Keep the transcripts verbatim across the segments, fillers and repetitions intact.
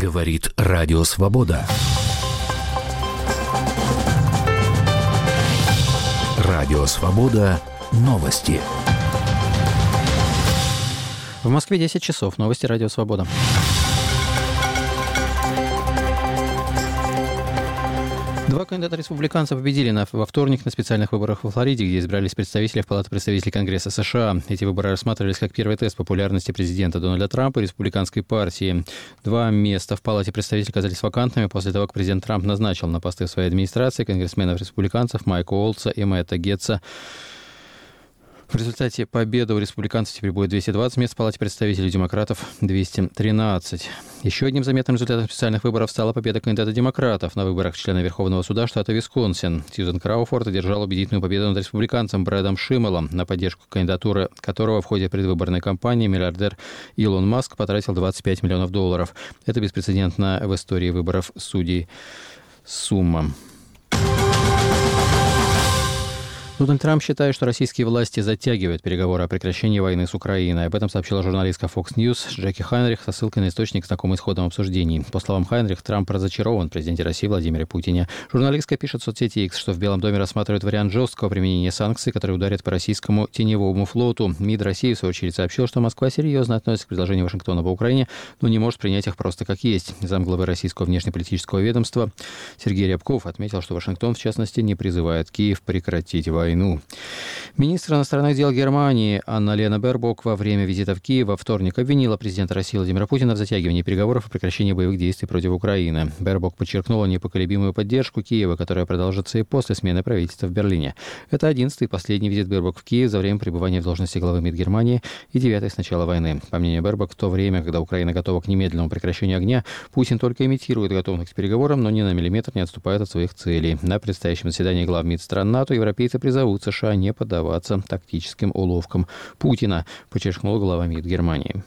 Говорит Радио Свобода. Радио Свобода. Новости. В Москве десять часов. Новости Радио Свобода. Два кандидата республиканца победили на, во вторник на специальных выборах во Флориде, где избрались представители в Палату представителей Конгресса США. Эти выборы рассматривались как первый тест популярности президента Дональда Трампа и республиканской партии. Два места в Палате представителей оказались вакантными после того, как президент Трамп назначил на посты в своей администрации конгрессменов-республиканцев Майка Уолтса и Мэтта Гетца. В результате победы у республиканцев теперь будет двести двадцать мест в Палате представителей, у демократов двести тринадцать. Еще одним заметным результатом специальных выборов стала победа кандидата демократов на выборах члена Верховного суда штата Висконсин. Сьюзен Крауфорд одержала убедительную победу над республиканцем Брэдом Шиммелом, на поддержку кандидатуры которого в ходе предвыборной кампании миллиардер Илон Маск потратил двадцать пять миллионов долларов. Это беспрецедентная в истории выборов судей сумма. Дональд Трамп считает, что российские власти затягивают переговоры о прекращении войны с Украиной. Об этом сообщила журналистка Fox News Джеки Хайнрих со ссылкой на источник, знакомый с ходом обсуждений. По словам Хайнрих, Трамп разочарован в президенте России Владимире Путине. Журналистка пишет в соцсети X, что в Белом доме рассматривают вариант жесткого применения санкций, которые ударят по российскому теневому флоту. МИД России, в свою очередь, сообщил, что Москва серьезно относится к предложению Вашингтона по Украине, но не может принять их просто как есть. Замглавы российского внешнеполитического ведомства Сергей Рябков отметил, что Вашингтон, в частности, не призывает Киев прекратить войну. Министр иностранных дел Германии Анна-Лена Бербок во время визита в Киев во вторник обвинила президента России Владимира Путина в затягивании переговоров о прекращении боевых действий против Украины. Бербок подчеркнула непоколебимую поддержку Киева, которая продолжится и после смены правительства в Берлине. Это одиннадцатый и последний визит Бербок в Киев за время пребывания в должности главы МИД Германии и девятый с начала войны. По мнению Бербок, в то время, когда Украина готова к немедленному прекращению огня, Путин только имитирует готовность к переговорам, но ни на миллиметр не отступает от своих целей. На предстоящем заседании глав МИД стран НАТО европейцы призовут США не поддаваться тактическим уловкам Путина, подчеркнул глава МИД Германии.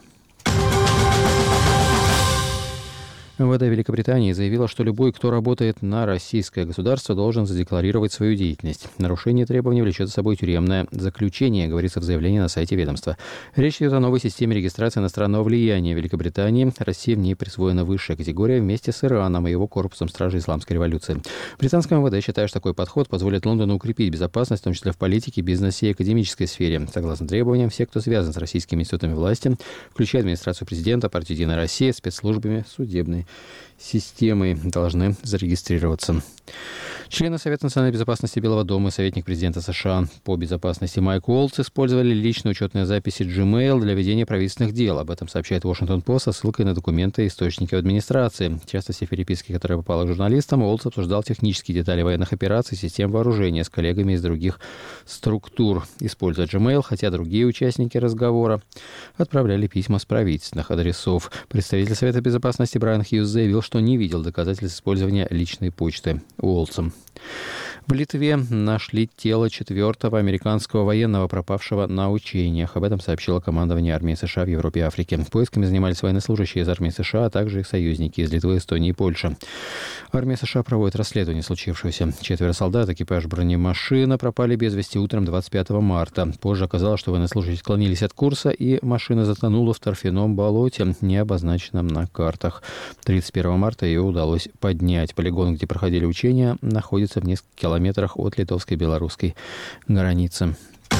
МВД Великобритании заявила, что любой, кто работает на российское государство, должен задекларировать свою деятельность. Нарушение требований влечет за собой тюремное заключение, говорится в заявлении на сайте ведомства. Речь идет о новой системе регистрации иностранного влияния в Великобритании. России в ней присвоена высшая категория вместе с Ираном и его корпусом стражей исламской революции. Британское МВД считает, что такой подход позволит Лондону укрепить безопасность, в том числе в политике, бизнесе и академической сфере. Согласно требованиям, все, кто связан с российскими институтами власти, включая администрацию президента, партию «Единая Россия», спецслужбами, судебной системой, должны зарегистрироваться. Члены Совета национальной безопасности Белого дома и советник президента США по безопасности Майк Уолтс использовали личные учетные записи Gmail для ведения правительственных дел. Об этом сообщает Washington Post со ссылкой на документы и источники в администрации. В частности, в переписке, которая попала к журналистам, Уолтс обсуждал технические детали военных операций, систем вооружения с коллегами из других структур. Используя Gmail, хотя другие участники разговора отправляли письма с правительственных адресов. Представитель Совета безопасности Брайан Хьюз заявил, что не видел доказательств использования личной почты Уолтсом. В Литве нашли тело четвертого американского военного, пропавшего на учениях. Об этом сообщило командование армии США в Европе и Африке. Поисками занимались военнослужащие из армии США, а также их союзники из Литвы, Эстонии и Польши. Армия США проводит расследование случившегося. Четверо солдат, экипаж бронемашины пропали без вести утром двадцать пятого марта. Позже оказалось, что военнослужащие склонились от курса, и машина затонула в торфяном болоте, не обозначенном на картах. тридцать первого марта ее удалось поднять. Полигон, где проходили учения, находится в нескольких километрах километрах от литовско-белорусской границы.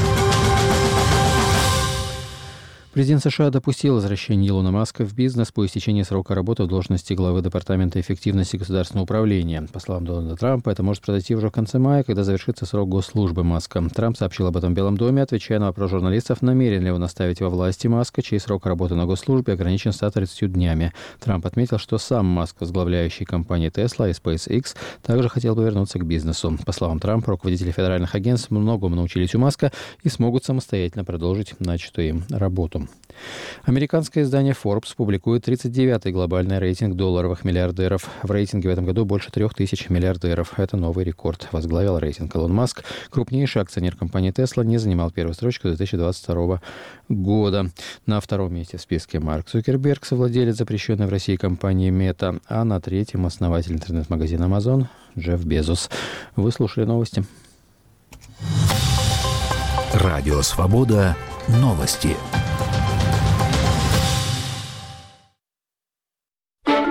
Президент США допустил возвращение Илона Маска в бизнес по истечении срока работы в должности главы Департамента эффективности государственного управления. По словам Дональда Трампа, это может произойти уже в конце мая, когда завершится срок госслужбы Маска. Трамп сообщил об этом в Белом доме, отвечая на вопрос журналистов, намерен ли он оставить во власти Маска, чей срок работы на госслужбе ограничен ста тридцатью днями. Трамп отметил, что сам Маск, возглавляющий компании Tesla и SpaceX, также хотел бы вернуться к бизнесу. По словам Трампа, руководители федеральных агентств многому научились у Маска и смогут самостоятельно продолжить начатую им работу. Американское издание Forbes публикует тридцать девятый глобальный рейтинг долларовых миллиардеров. В рейтинге в этом году больше трех тысяч миллиардеров. Это новый рекорд. Возглавил рейтинг Илон Маск. Крупнейший акционер компании Tesla не занимал первую строчку две тысячи двадцать второго года. На втором месте в списке Марк Цукерберг, совладелец запрещенной в России компании Meta, а на третьем основатель интернет-магазина Amazon Джефф Безос. Вы слушали новости. Радио Свобода. Новости.